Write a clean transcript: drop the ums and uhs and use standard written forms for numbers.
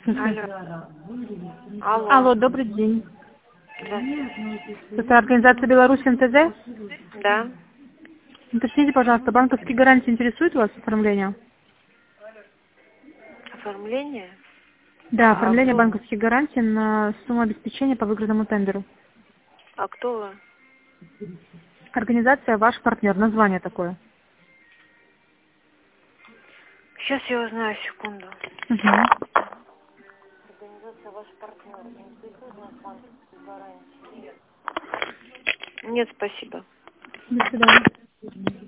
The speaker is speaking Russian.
Алло. Алло. Алло, добрый день. Да. Это организация Беларусь МТЗ? Да. Уточните, пожалуйста, банковские гарантии интересуют вас оформление? Оформление? Да, А оформление кто? банковских гарантий на сумму обеспечения по выигранному тендеру. А кто вы? Организация «Ваш партнер». Название такое. Сейчас я узнаю, секунду. Угу. Организация ваш партнер. Интересует нас банковские гарантии? Нет, спасибо. До свидания.